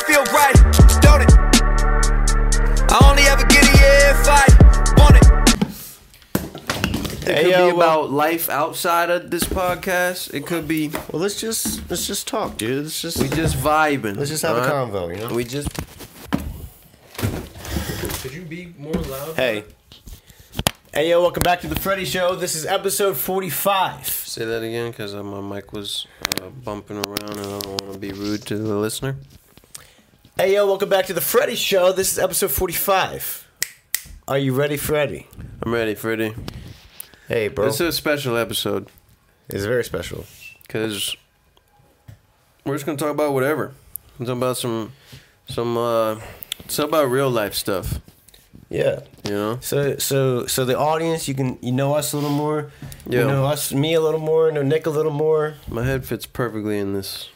feel right, don't it? I only ever get it, yeah, if I want it. It could be about life outside of this podcast. It could be. Well, let's just talk, dude. We just vibing. Let's just have a convo, you know. We just. Could you be more loud? Hey, yo, welcome back to the Freddy Show. This is episode 45. Say that again, because my mic was bumping around, and I don't want to be rude to the listener. Hey, yo, welcome back to the Freddy Show. This is episode 45. Are you ready, Freddy? I'm ready, Freddie. Hey, bro. This is a special episode. It's very special. Because we're just going to talk about whatever. We're talking about it's about real life stuff. Yeah. You know? So the audience, you know us a little more. Yeah. You know me a little more. Know Nick a little more. My head fits perfectly in this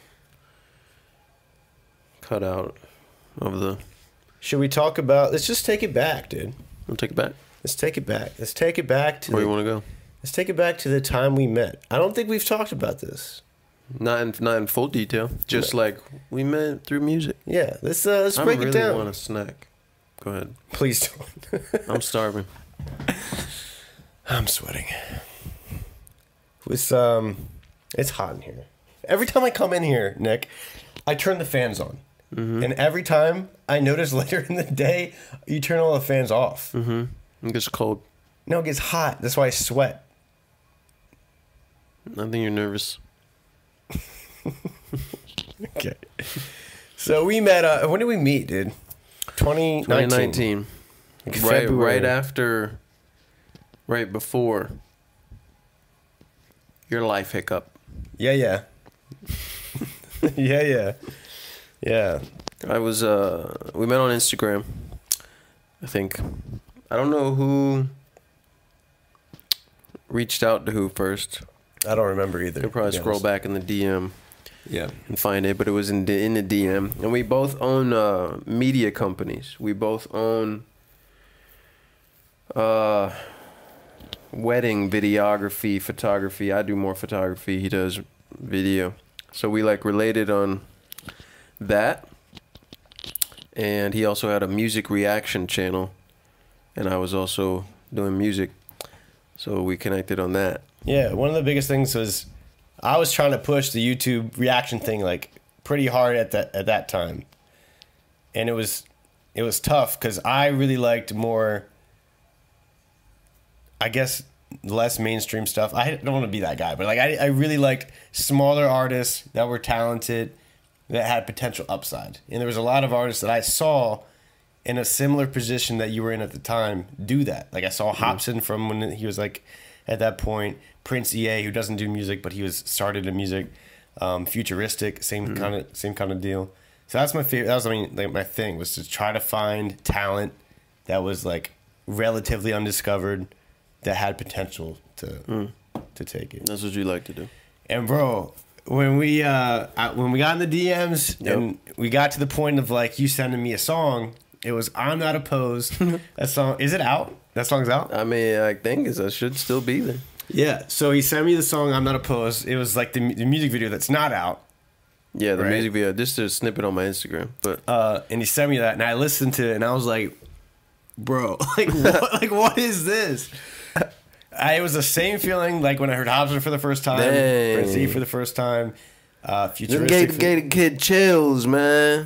cutout of the... Should we talk about... Let's just take it back, dude. We'll take it back. Let's take it back. Let's take it back to... Where you want to go? Let's take it back to the time we met. I don't think we've talked about this. Not in full detail. Just like we met through music. Yeah. Let's break it down. I really want a snack. Go ahead. Please don't. I'm starving. I'm sweating. It's hot in here. Every time I come in here, Nick, I turn the fans on. Mm-hmm. And every time I notice later in the day, you turn all the fans off. Mm-hmm. It gets cold. No, it gets hot. That's why I sweat. I think you're nervous. Okay. So we met, when did we meet, dude? 2019. Right before your life hiccup. Yeah. Yeah. I was, we met on Instagram, I think. I don't know who reached out to who first. I don't remember either. You'll probably scroll back in the DM. Yeah. And find it, but it was in the DM. And we both own media companies. We both own wedding videography, photography. I do more photography. He does video. So we related on that. And he also had a music reaction channel. And I was also doing music. So we connected on that. Yeah, one of the biggest things was I was trying to push the YouTube reaction thing pretty hard at that time. And it was tough because I really liked more, I guess, less mainstream stuff. I don't want to be that guy, but I really liked smaller artists that were talented, that had potential upside. And there was a lot of artists that I saw in a similar position that you were in at the time do that. I saw Hobson from when he was at that point, Prince EA, who doesn't do music, but he was started in music, futuristic, same kind of deal. So that's my favorite. That was my thing was to try to find talent that was relatively undiscovered, that had potential to take it. That's what you like to do. And bro, when we got in the DMs and we got to the point of you sending me a song, it was "I'm Not Opposed." That song, is it out? That song's out? I mean, I think it should still be there. Yeah. So he sent me the song "I'm Not Opposed." It was the music video that's not out. Yeah, the right? music video. Just a snippet on my Instagram, but and he sent me that, and I listened to it, and I was like, "Bro, what is this?" It was the same feeling when I heard Hobson for the first time, Prince E for the first time, futuristic. Gave the kid chills, man.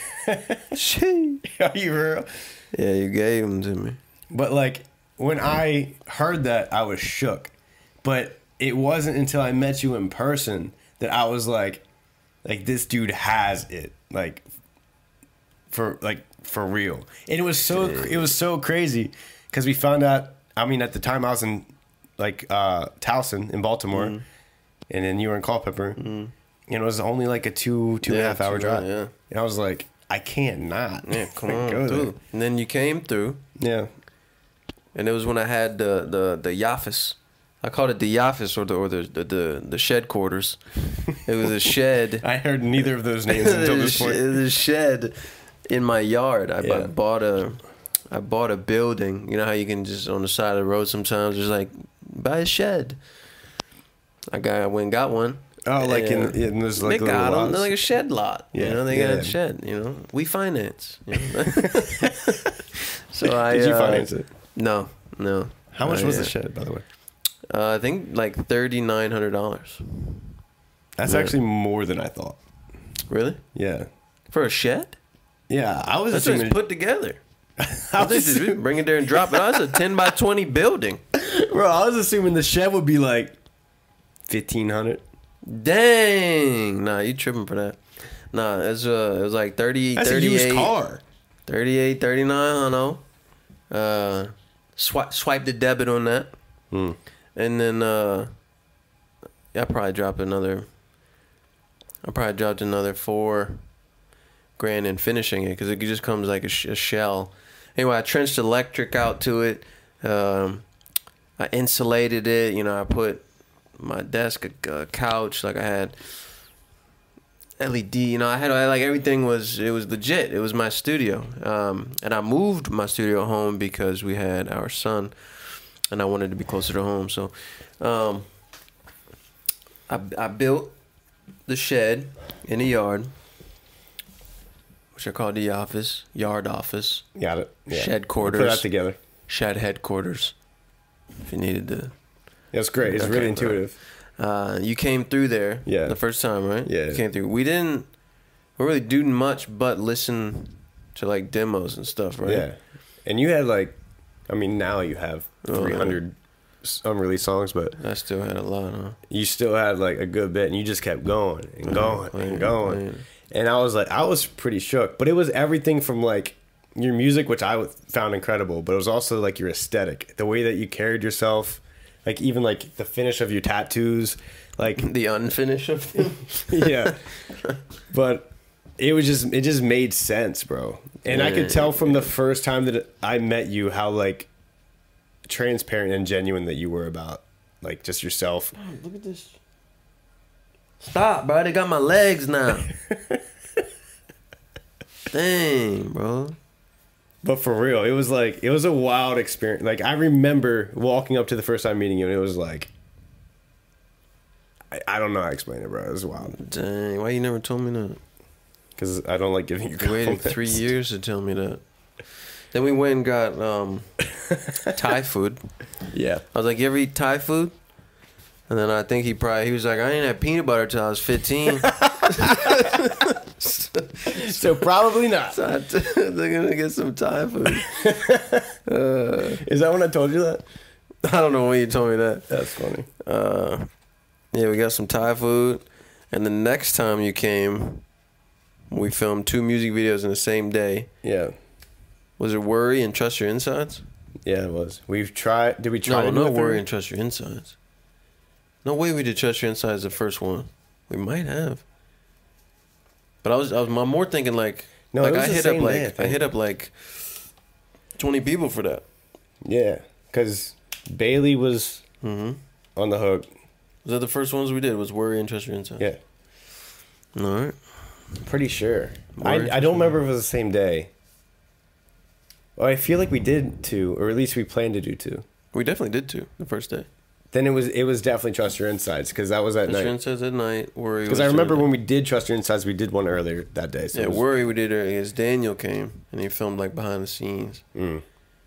Are you real? Yeah, you gave them to me. But when I heard that, I was shook. But it wasn't until I met you in person that I was like this dude has it, for real. And it was so crazy because we found out. I mean, at the time I was in Towson in Baltimore, and then you were in Culpeper, and it was only a two and a half hour drive. Yeah, and I was like, I can't not. Yeah, come on, go through. there. And then you came through. Yeah. And it was when I had the Yafis. I called it the Yafis or the shed quarters. It was a shed. I heard neither of those names until this point. It was a shed in my yard. I bought a building. You know how you can just on the side of the road sometimes just buy a shed. I went and got one. Oh, like Yeah. in there's like They little got them. lots? They're like a shed lot. Yeah, You know, they yeah. got a shed. You know, we finance. You know? So Did you finance it? No. How much was yeah. the shed, by the way? I think like $3,900. That's Yeah. actually more than I thought. Really? Yeah. For a shed? Yeah, I was That's assuming. just put together. I I was think just bring it there and drop it. Oh, that's a 10 by 20 building. bro, I was assuming the shed would be like 1,500. Dang. Nah, you tripping for that. Nah, it was like 30, That's 38. a used car. 38, 39, I don't know. Swipe the debit on that. Hmm. And then I probably dropped another $4,000 in finishing it because it just comes like a shell. Anyway, I trenched electric out to it. I insulated it. You know, I put my desk, a couch, like I had LED. You know, I had like everything was legit. It was my studio. And I moved my studio home because we had our son, and I wanted to be closer to home. So, I built the shed in the yard, which I called the office, yard office, Got it. Yeah. shed quarters, Put that together. shed headquarters. If you needed to, That's great. It's Okay, really bro. intuitive. you came through there, Yeah. the first time, right? Yeah. You came through. We didn't really do much but listen to like demos and stuff, right? Yeah. And you had like, I mean, now you have Oh, 300 unreleased songs, but I still had a lot, huh? you still had like a good bit, and you just kept going and going Playing, and going. playing. And I was pretty shook. But it was everything from like your music, which I found incredible, but it was also like your aesthetic, the way that you carried yourself, like even like the finish of your tattoos, like The unfinished of them. yeah. But it just made sense, bro. And I could tell from the first time that I met you how like transparent and genuine that you were about like just yourself. Look at this. Stop, bro. They got my legs now. Dang, bro. But for real, it was a wild experience. Like I remember walking up to the first time meeting you, and it was like I don't know how to explain it, bro. It was wild Dang. Why you never told me that? because I don't like giving you You waited compliments. 3 years to tell me that. Then we went and got Thai food. Yeah, I was like, you ever eat Thai food? And then I think he was like, I ain't had peanut butter till I was 15. so probably not. So they're gonna get some Thai food. Is that when I told you that? I don't know when you told me that. That's funny. Yeah, we got some Thai food. And the next time you came, we filmed 2 music videos in the same day. Yeah, Was it Worry and Trust Your Insides? yeah, it was. We've tried. Did we try? No, to do not a third? Worry and Trust Your Insides. No way we did Trust Your Insides the first one. We might have. But I was more thinking like No, like it was I the hit same up day, I like I think. hit up like 20 people for that. Yeah, because Bailey was Mm-hmm. on the hook. Was that the first ones we did? Was Worry and Trust Your Insides? Yeah, All right. pretty sure. Worry, I don't remember if it was the same day. Well, I feel like we did 2, or at least we planned to do 2. We definitely did 2 the first day. Then it was definitely Trust Your Insides because that was at Trust Your night. Insides at night. Worry. Because was I remember during when we did Trust Your Insides, we did one earlier that day. So the- it yeah, was- Worry we did earlier. Is Daniel came and he filmed like behind the scenes. Mm.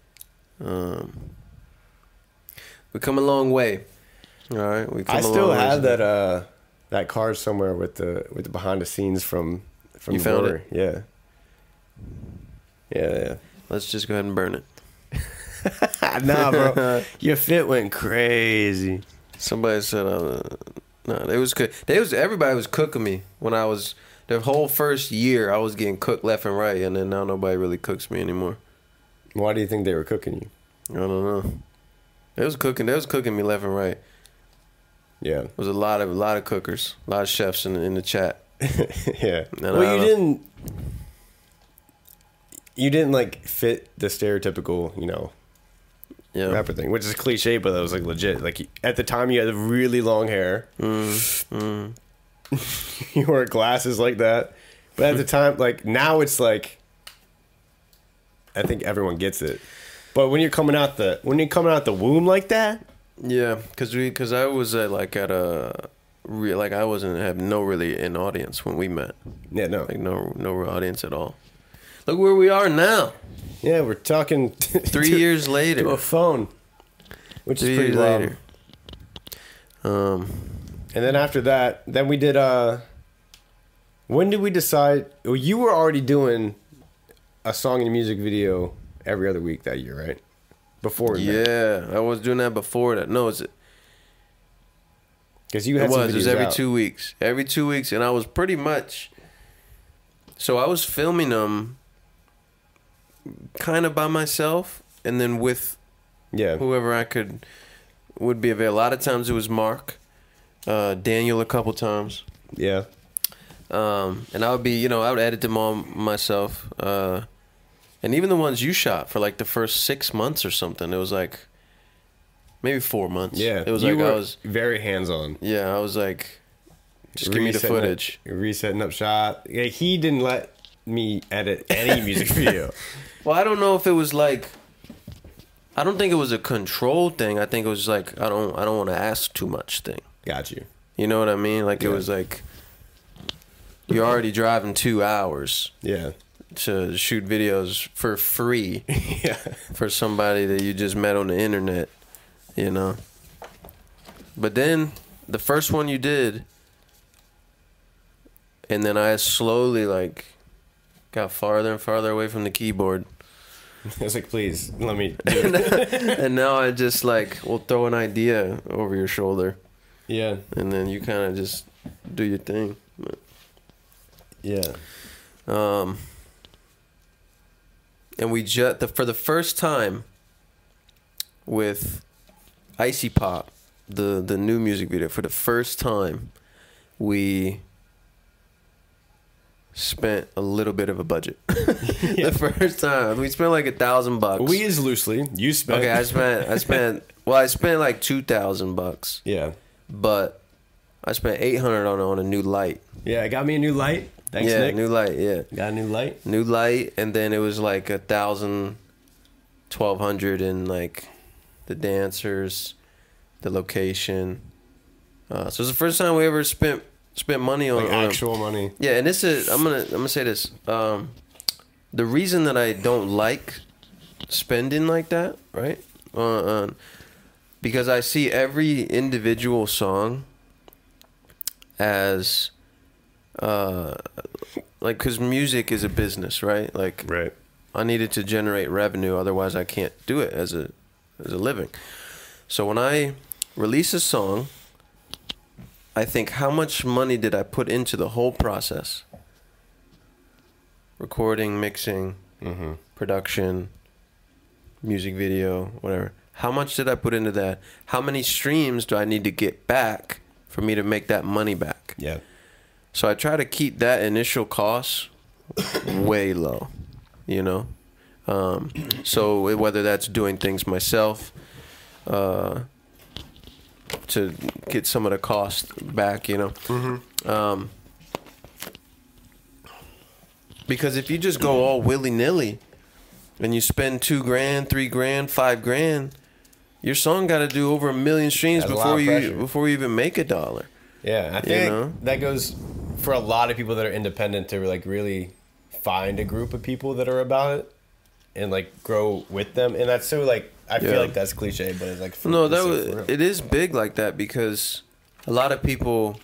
We come a long way. All right, we come I a still long way. have that card somewhere with the behind the scenes from You found Worry. Yeah. Yeah, Let's just go ahead and burn it. yeah. Nah, bro. Your fit went crazy. Somebody said, "No, they was cook. Everybody was cooking me when I was the whole first year. I was getting cooked left and right, and then now nobody really cooks me anymore. Why do you think they were cooking you? I don't know. They was cooking me left and right. Yeah. There was a lot of cookers, a lot of chefs in the chat. Yeah. No, Well, no. you didn't like fit the stereotypical, Yeah, rapper thing, which is cliche, but that was like legit. Like at the time, you had really long hair. You wore glasses like that, but at the time, like now, it's like I think everyone gets it. But when you're coming out the womb like that, yeah. Because I was at a like I wasn't have no really an audience when we met. Yeah, no. Like no real audience at all. Look where we are now. Yeah, we're talking 3 years later. to a phone, which 3 is pretty years wild. later. And then after that, then we did. When did we decide? Well, you were already doing a song and a music video every other week that year, right? Before we met. Yeah, I was doing that before that. No, Because you it had some was. It was videos every out. 2 weeks. Every 2 weeks, and I was pretty much. So I was filming them, kind of by myself, and then with Yeah. whoever I would be available. A lot of times it was Mark, Daniel a couple times, Yeah. and I would be, I would edit them all myself, and even the ones you shot for like the first 6 months or something. It was like maybe 4 months. Yeah. it was you like were I was. very hands-on. Yeah, I was like, just give me the Resetting footage. resetting up shot. Yeah, he didn't let me edit any music video. Well, I don't know if it was like. I don't think it was a control thing. I think it was like I don't want to ask too much thing. Got you. You know what I mean? Like it Yeah. was like you're already driving 2 hours Yeah. to shoot videos for free Yeah. for somebody that you just met on the internet, But then the first one you did, and then I slowly like got farther and farther away from the keyboard. I was like, please, let me do it. And now I just like will throw an idea over your shoulder, Yeah. and then you kind of just do your thing. Yeah. And we for the first time with Icy Pop, the new music video, for the first time we spent a little bit of a budget. The first time we spent like $1,000. We is loosely. You spent. Okay, I spent like $2,000, Yeah. but I spent $800 on a new light. Yeah, I got me a new light. Thanks, yeah, Nick. new light. Yeah, Got a new light. new light, and then it was like 1,000, 1,200 in like the dancers, the location. So it's the first time we ever spent money on Like actual money. Yeah, and this is I'm gonna say this. The reason that I don't like spending like that, right? Because I see every individual song as like, because music is a business, right? Like, Right. I needed to generate revenue, otherwise I can't do it as a living. So when I release a song, I think, how much money did I put into the whole process? Recording, mixing, production, music video, whatever. How much did I put into that? How many streams do I need to get back for me to make that money back? Yeah. So I try to keep that initial cost way low, So whether that's doing things myself, to get some of the cost back, because if you just go all willy nilly and you spend $2,000, $3,000, $5,000, your song got to do over 1 million streams That's a lot of pressure. before you even make $1. Yeah, I think know? that goes for a lot of people that are independent to like really find a group of people that are about it and like grow with them. And that's so like I Yeah. feel like that's cliche, but it's like No, it's that so was, for real. it is big like that, because a lot of people,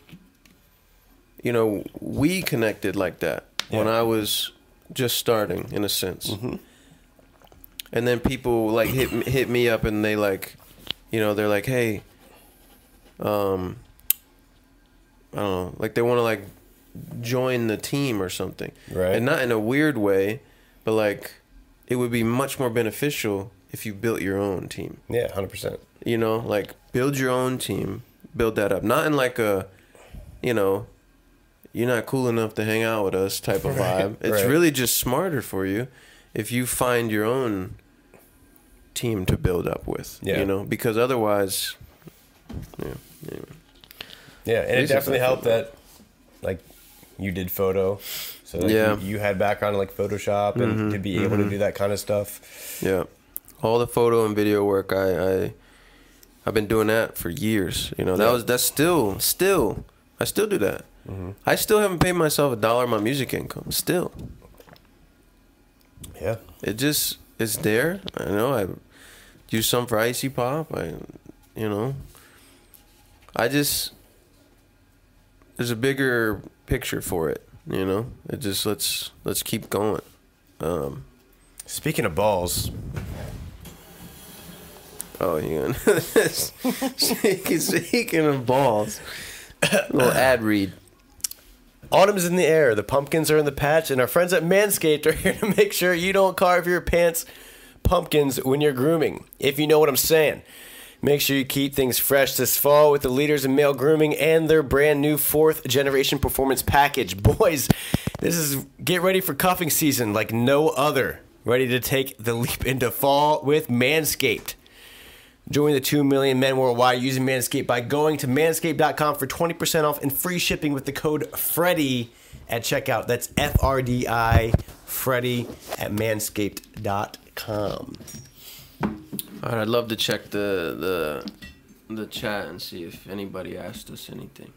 we connected like that when Yeah. I was just starting, in a sense. And then people like hit me up, and they like, they're like, hey, I don't know, like they want to like join the team or something, Right. And not in a weird way, but like it would be much more beneficial if you built your own team. Yeah, 100%. Like build your own team, build that up. Not in like a, you're not cool enough to hang out with us type of vibe. It's right. really just smarter for you if you find your own team to build up with, Yeah. because otherwise, anyway. Yeah, and it Reasons definitely I helped feel that like you did photo. So like Yeah. you had background in like Photoshop and to be able to do that kind of stuff. Yeah, all the photo and video work I I've been doing that for years. You know, that's still I still do that. I still haven't paid myself $1 of my music income. Still, Yeah. it's there. I know I do some for Icy Pop. There's a bigger picture for it. You know, it just let's keep going. Speaking of balls, Oh, yeah. Speaking of balls, little ad read. autumn's in the air, the pumpkins are in the patch, and our friends at Manscaped are here to make sure you don't carve your pants pumpkins when you're grooming, if you know what I'm saying. Make sure you keep things fresh this fall with the leaders in male grooming and their brand new 4th generation performance package. Boys, this is get ready for cuffing season like no other. Ready to take the leap into fall with Manscaped. Join the 2 million men worldwide using Manscaped by going to manscaped.com for 20% off and free shipping with the code FREDDY at checkout. That's FRDI, Freddy at manscaped.com. All right, I'd love to check the chat and see if anybody asked us anything.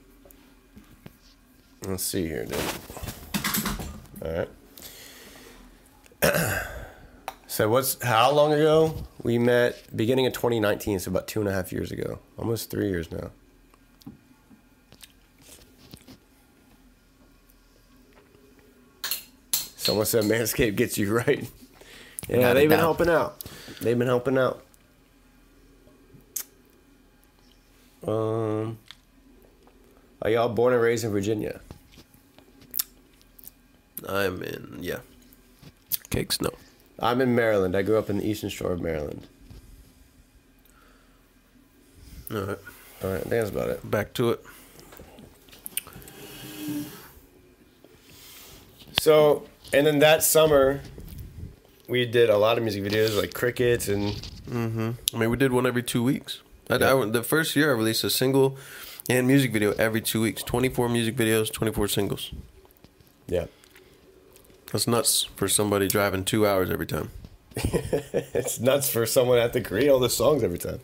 Let's see here, dude. All right. So how long ago? We met beginning of 2019, so about 2.5 years ago. Almost 3 years now. Someone said Manscaped gets you right. Yeah, they've been helping out. They've been helping out. Are y'all born and raised in Virginia? I'm in, yeah. Cakes, no. I'm in Maryland. I grew up in the Eastern Shore of Maryland. All right, All right, I think that's about it. back to it. So, and then that summer, we did a lot of music videos like Crickets and... I mean, we did one every 2 weeks. The first year, I released a single and music video every 2 weeks. 24 music videos, 24 singles. Yeah. That's nuts for somebody driving 2 hours every time. It's nuts for someone to have to create all the songs every time.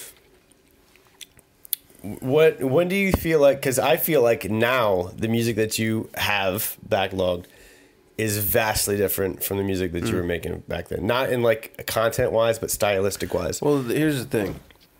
When do you feel like... Because I feel like now the music that you have backlogged is vastly different from the music that you were making back then. Not in like content-wise, but stylistic-wise. Well, here's the thing.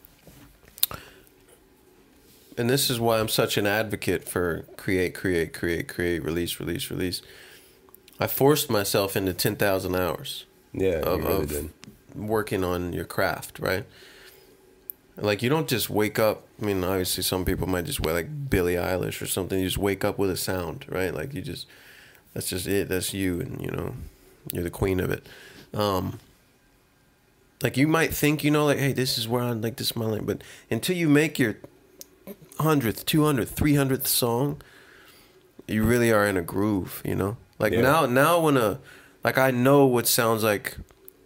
And this is why I'm such an advocate for create, release. I forced myself into 10,000 hours Yeah, you really of did. working on your craft, right? Like, you don't just wake up. I mean, obviously, some people might just wear like Billie Eilish or something. You just wake up with a sound, right? Like, that's just it. That's you, and you're the queen of it. Like, you might think, like, hey, this is where I'm like, this is my lane. But until you make your 100th, 200th, 300th song, you really are in a groove, Like now when I know what sounds like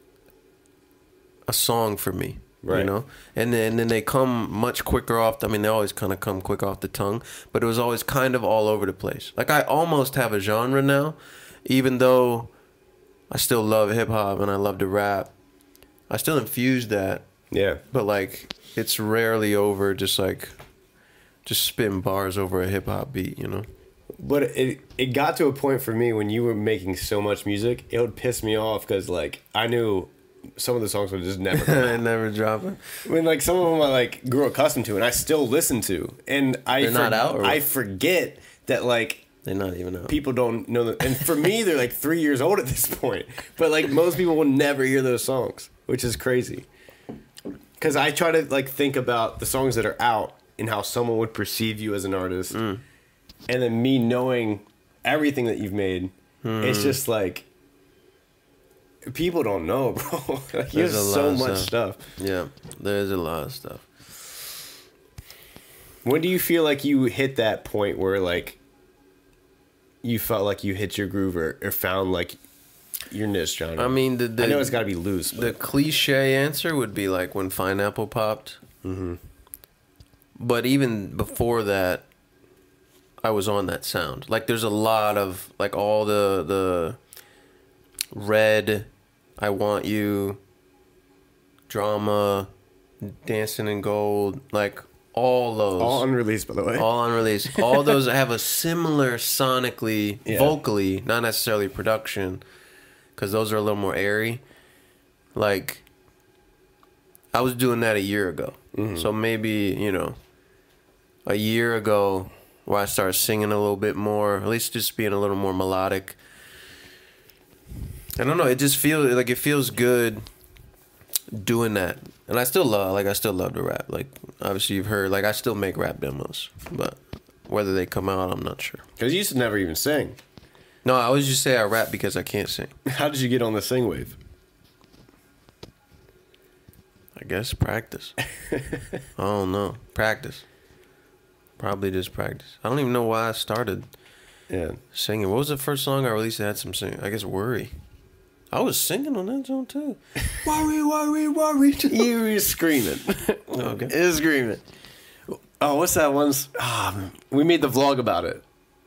a song for me, right? And then they come much quicker off. I mean, they always kind of come quick off the tongue, but it was always kind of all over the place. Like, I almost have a genre now, even though I still love hip hop and I love to rap. I still infuse that. Yeah. But like, it's rarely over just spitting bars over a hip hop beat, But it got to a point for me when you were making so much music, it would piss me off because like I knew some of the songs would just never come out. Never drop it. When like some of them I like grew accustomed to and I still listen to, and They're not out, or... I forget that like they're not even out. People don't know that, and for me they're like 3 years old at this point. But like most people will never hear those songs, which is crazy. Because I try to like think about the songs that are out and how someone would perceive you as an artist. And then me knowing everything that you've made, it's just like people don't know, bro. Like, there's so much stuff. Yeah, there's a lot of stuff. When do you feel like you hit that point where like you felt like you hit your groove or found like your niche genre? I mean, I know it's got to be loose. But... The cliche answer would be like when Pineapple popped. Mm-hmm. But even before that, I was on that sound. Like, there's a lot of like all the Red, I Want You, Drama, Dancing in Gold, like all those. All unreleased, by the way. All unreleased. All those have a similar sonically, vocally, not necessarily production, because those are a little more airy. Like, I was doing that a year ago. So maybe, you know, a year ago where I started singing a little bit more, at least just being a little more melodic. I don't know, it just feels like it feels good doing that. And I still love to rap. Like, obviously you've heard, like, I still make rap demos, but whether they come out, I'm not sure. Because you used to never even sing. No, I always just say I rap because I can't sing. How did you get on the sing wave? I guess practice. I don't know. Practice. Probably just practice. I don't even know why I started singing. What was the first song I released that had some singing? I guess Worry. I was singing on that song too. Worry, worry, worry. You were screaming. Okay. It was screaming. Oh, what's that one? We made the vlog about it.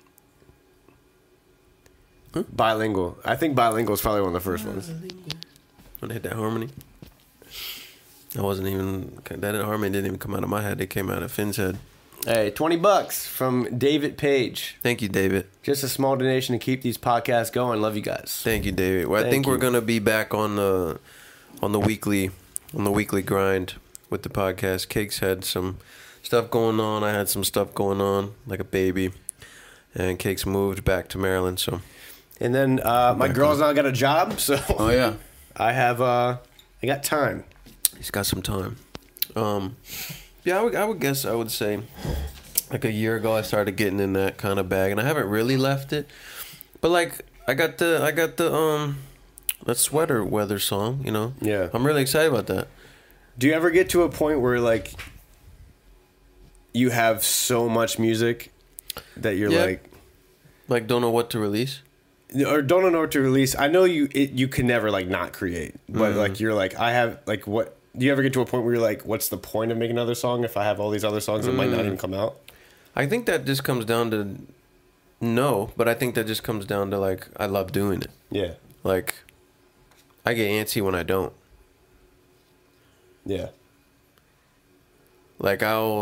Bilingual. I think Bilingual is probably one of the first ones. When I hit that harmony. That harmony didn't even come out of my head. It came out of Finn's head. Hey, $20 from David Page. Thank you, David. Just a small donation to keep these podcasts going. Love you guys. Thank you, David. Well, I think we're gonna be back on the weekly grind with the podcast. Cake's had some stuff going on. I had some stuff going on, like a baby, and Cake's moved back to Maryland. So, and then my girl's now got a job. So, oh yeah, I got time. He's got some time. Yeah, I would say like a year ago I started getting in that kind of bag, and I haven't really left it. But like I got the that sweater weather song, you know. Yeah. I'm really excited about that. Do you ever get to a point where like you have so much music that you're like don't know what to release? Or don't know what to release? I know you can never like not create, but like you're like I have like what. Do you ever get to a point where you're like, what's the point of making another song if I have all these other songs that might not even come out? I think that just comes down to but I think that just comes down to like I love doing it. Yeah. Like I get antsy when I don't. Yeah. Like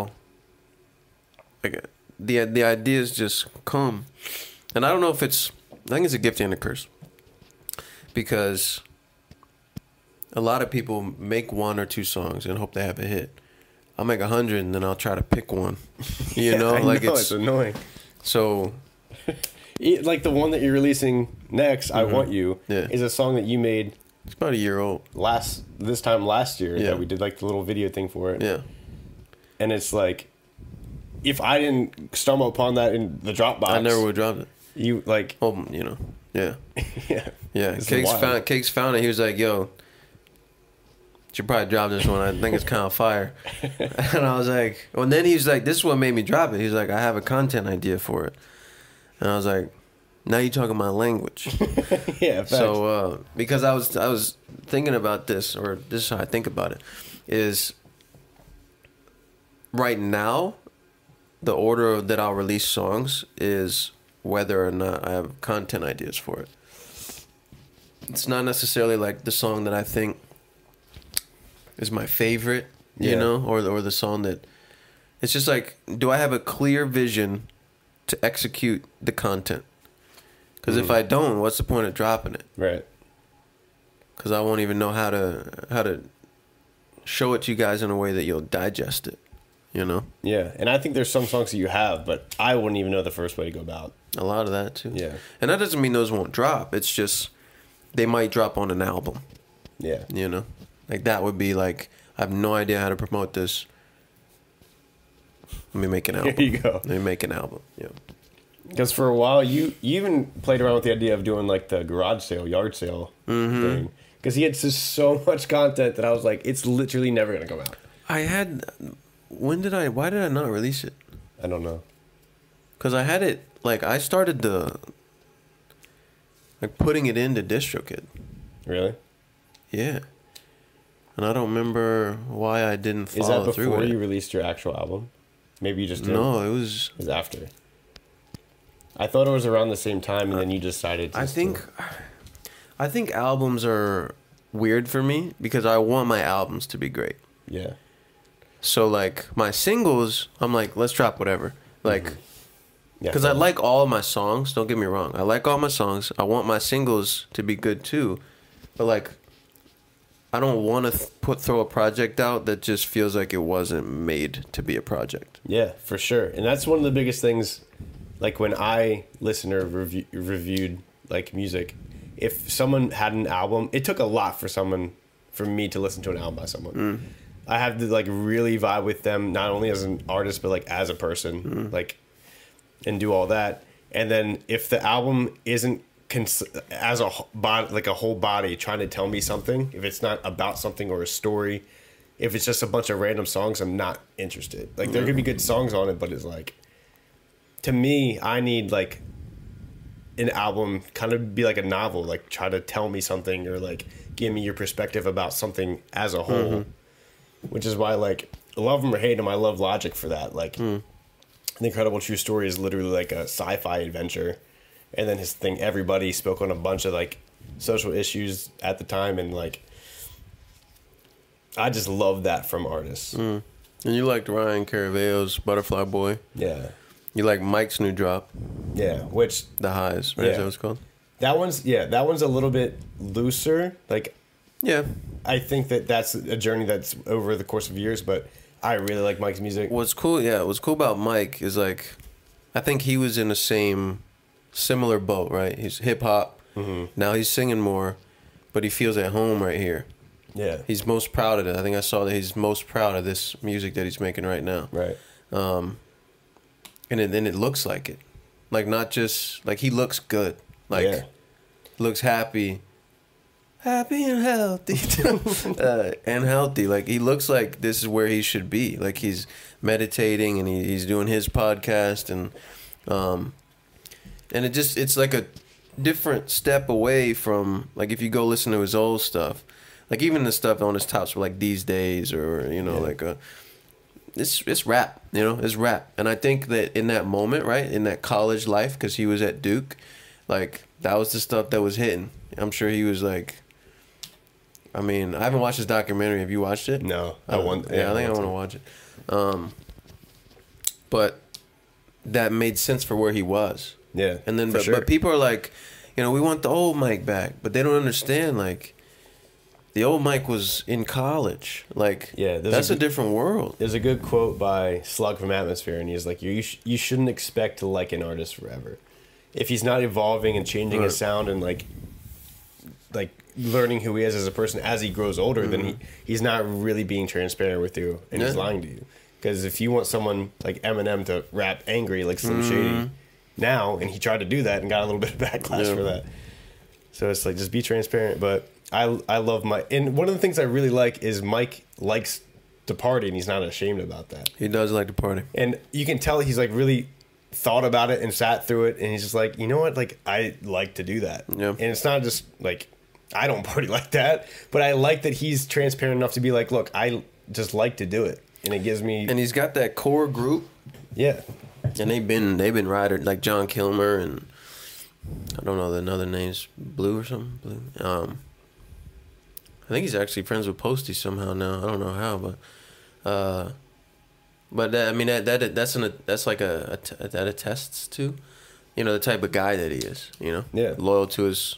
the ideas just come. And I don't know if I think it's a gift and a curse. Because a lot of people make one or two songs and hope they have a hit. I'll make 100 and then I'll try to pick one. You know, like it's annoying. So, like the one that you're releasing next, I Want You, is a song that you made. It's about a year old. This time last year, that we did like the little video thing for it. Yeah. And it's like, if I didn't stumble upon that in the Dropbox, I never would drop it. You like, you know, yeah, yeah. Cakes found it. He was like, "Yo, should probably drop this one. I think it's kind of fire." And I was like, well, and then he was like, this is what made me drop it. He's like, I have a content idea for it. And I was like, now you're talking my language. Yeah, facts. So, because I was thinking about this, or this is how I think about it, is right now, the order that I'll release songs is whether or not I have content ideas for it. It's not necessarily like the song that I think is my favorite, you know, or the song that, it's just like, do I have a clear vision to execute the content? Because if I don't, what's the point of dropping it? Right. Because I won't even know how to show it to you guys in a way that you'll digest it, you know? Yeah, and I think there's some songs that you have, but I wouldn't even know the first way to go about. A lot of that too. Yeah. And that doesn't mean those won't drop. It's just they might drop on an album. Yeah. You know? Like that would be like, I have no idea how to promote this. Let me make an album. There you go. Let me make an album. Yeah. Because for a while, you even played around with the idea of doing like the garage sale, yard sale thing. Because he had just so much content that I was like, it's literally never going to come out. Why did I not release it? I don't know. Because I had it, like, I started putting it into DistroKid. Really? Yeah. And I don't remember why I didn't follow through. Is that before you released your actual album? Maybe you just did. No, it was after. I thought it was around the same time, and then you decided to. I think albums are weird for me because I want my albums to be great. Yeah. So like my singles, I'm like, let's drop whatever. Like, Yeah, because I like all of my songs. Don't get me wrong. I like all my songs. I want my singles to be good too. But like, I don't want to throw a project out that just feels like it wasn't made to be a project. Yeah, for sure. And that's one of the biggest things, like when I listen or reviewed like music, if someone had an album, it took a lot for me to listen to an album by someone. I have to like really vibe with them, not only as an artist, but like as a person, like, and do all that. And then if the album isn't as a body, like a whole body trying to tell me something, if it's not about something or a story, if it's just a bunch of random songs, I'm not interested. Like there could be good songs on it, but it's like, to me, I need like an album kind of be like a novel, like try to tell me something or like give me your perspective about something as a whole, which is why like love them or hate them, I love Logic for that. Like The Incredible True Story is literally like a sci-fi adventure. And then his thing, Everybody, spoke on a bunch of like social issues at the time, and like I just love that from artists. And you liked Ryan Caravello's Butterfly Boy. Yeah, You like Mike's new drop, yeah. Which The Highs, right? Yeah. Is that what it's called? that one's a little bit looser. Like Yeah. I think that's a journey that's over the course of years, but I really like Mike's music. What's cool about Mike is like, I think he was in the similar boat, right? He's hip hop. Now he's singing more, but he feels at home right here. Yeah, He's most proud of it. I think I saw that he's most proud of this music that he's making right now. right. And it looks like it. Like not just like he looks good. Like Yeah. looks happy and healthy. And healthy. Like he looks like this is where he should be. Like he's meditating and he's doing his podcast and it's like a different step away from like if you go listen to his old stuff. Like even the stuff on his tops were like These Days or like it's rap, it's rap. And I think that in that moment, right, in that college life, because he was at Duke, like that was the stuff that was hitting. I'm sure he was like, I mean, I haven't watched his documentary. Have you watched it? No, I think I want to watch it. But that made sense for where he was. Yeah, And then, for sure. but people are like, we want the old Mike back, but they don't understand like. The old Mike was in college. Like, Yeah, that's a different world. There's a good quote by Slug from Atmosphere, and he's like, you shouldn't expect to like an artist forever. If he's not evolving and changing his sound and like learning who he is as a person as he grows older, then he's not really being transparent with you, and he's Yeah. lying to you. Because if you want someone like Eminem to rap angry like Slim Shady now, and he tried to do that and got a little bit of backlash for that. So it's like, just be transparent. But I love Mike. And one of the things I really like is Mike likes to party, and he's not ashamed about that. He does like to party. And you can tell he's like really thought about it and sat through it, and he's just like, you know what, like I like to do that. Yeah. And it's not just like I don't party like that, but I like that he's transparent enough to be like, look, I just like to do it, and it gives me. And he's got that core group, Yeah, and they've been riders like John Kilmer and I don't know the other names, Blue or something. Blue. I think he's actually friends with Posty somehow now. I don't know how, but that, I mean that attests to, the type of guy that he is. Yeah. loyal to his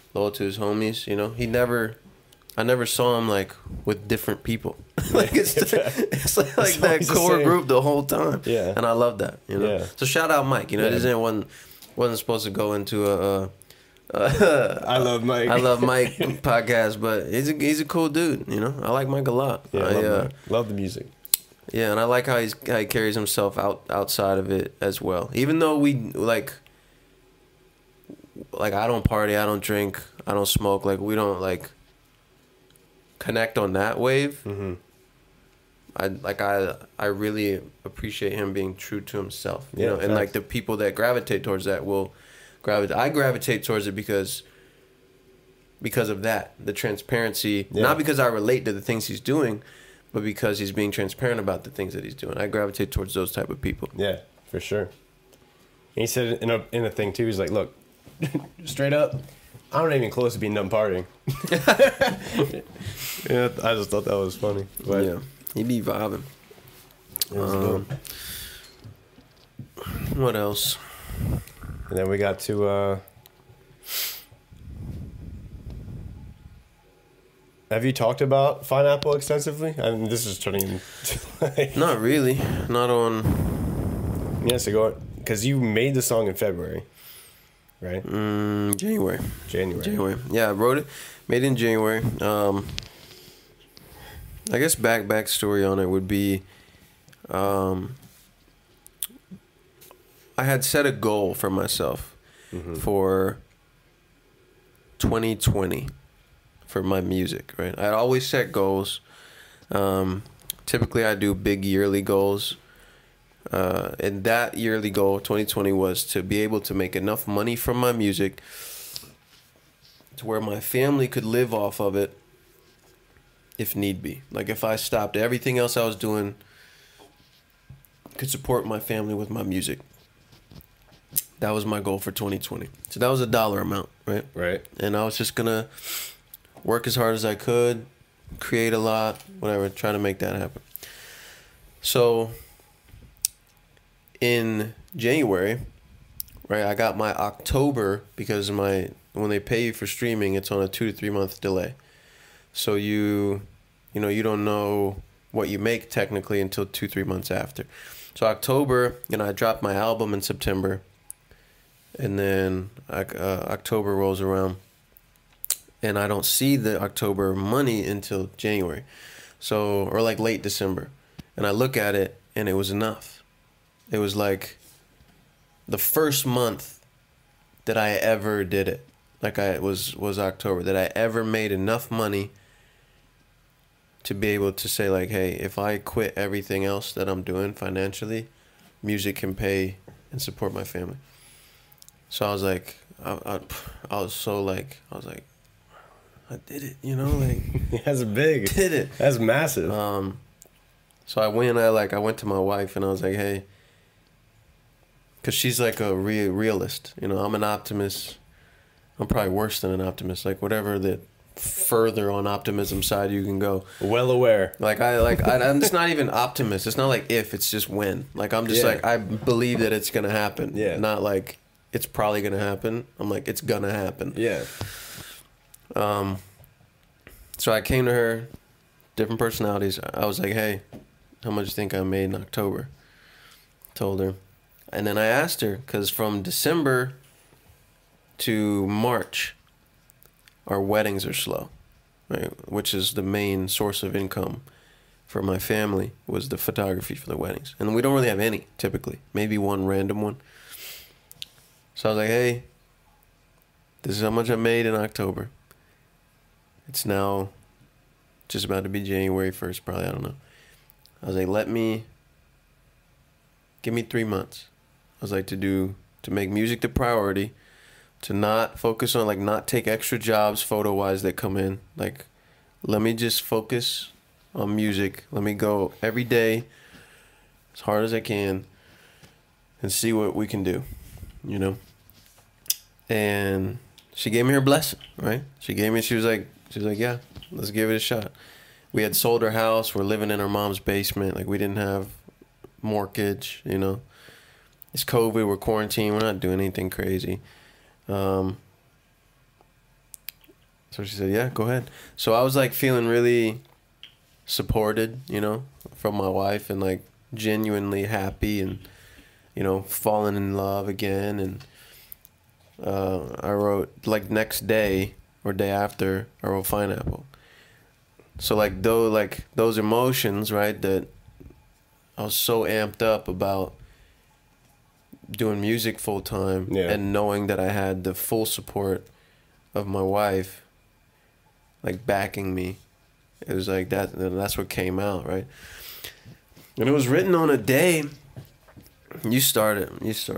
homies. I never saw him like with different people. Like it's like that always the core same. group the whole time. Yeah. And I love that. Yeah. So shout out Mike. Yeah. This wasn't supposed to go into a I love Mike. I love Mike podcast, but he's a cool dude. I like Mike a lot. Yeah, I love Mike. Love the music. Yeah, and I like how he carries himself outside of it as well. Even though we like I don't party, I don't drink, I don't smoke. Like we don't like connect on that wave. Mm-hmm. I really appreciate him being true to himself. Yeah, and like facts. the people that gravitate towards that will gravitate. I gravitate towards it because of that, the transparency. Yeah. Not because I relate to the things he's doing, but because he's being transparent about the things that he's doing. I gravitate towards those type of people. Yeah, for sure. And he said in a thing too, he's like, look, straight up, I'm not even close to being done partying. Yeah, I just thought that was funny. But Yeah, he be vibing. It was good. What else? And then we got to. Have you talked about Pineapple extensively? I mean, this is turning into like. Not really. Not on. Yes, to go because you made the song in February, right? January. January. Yeah, I wrote it, made it in January. I guess backstory on it would be, I had set a goal for myself for 2020 for my music. Right, I'd always set goals. Typically, I do big yearly goals. And that yearly goal, 2020, was to be able to make enough money from my music to where my family could live off of it if need be. Like if I stopped everything else I was doing, could support my family with my music. That was my goal for 2020. So that was a dollar amount, right? Right. And I was just gonna work as hard as I could, create a lot, whatever, try to make that happen. So in January, right, I got my October because when they pay you for streaming, it's on a 2 to 3 month delay. So you don't know what you make technically until 2-3 months after. So October, I dropped my album in September, and then October rolls around, and I don't see the October money until January, or like late December, and I look at it, and it was enough. It was like the first month that I ever did it. Like it was October that I ever made enough money to be able to say like, hey, if I quit everything else that I'm doing financially, music can pay and support my family. So I was like, I did it, like That's big. did it. That's massive. So I went to my wife and I was like, hey, because she's like a realist. I'm an optimist. I'm probably worse than an optimist. Like whatever the further on optimism side you can go. Well aware. I'm just not even optimist. It's not like if, it's just when. Like I'm just like, I believe that it's gonna happen. Yeah. Not like it's probably gonna happen. I'm like, it's gonna happen. Yeah. So I came to her, different personalities. I was like, hey, how much do you think I made in October? Told her. And then I asked her, because from December to March, our weddings are slow, right? Which is the main source of income for my family, was the photography for the weddings. And we don't really have any, typically. Maybe one random one. So I was like, hey, this is how much I made in October. It's now just about to be January 1st, probably, I don't know. I was like, give me 3 months. I was like, to make music the priority, to not focus on, like, not take extra jobs photo-wise that come in. Like, let me just focus on music. Let me go every day as hard as I can and see what we can do, And she gave me her blessing, right? She was like, yeah, let's give it a shot. We had sold our house. We're living in our mom's basement. Like, we didn't have mortgage, It's COVID. We're quarantined. We're not doing anything crazy. So she said, yeah, go ahead. So I was like feeling really supported, from my wife, and like genuinely happy, and, falling in love again. And I wrote, like, next day or day after, I wrote Pineapple. So like those emotions, right, that I was so amped up about doing music full time, and knowing that I had the full support of my wife, like, backing me. It was like that, and that's what came out, right? And it was written on a day. You started.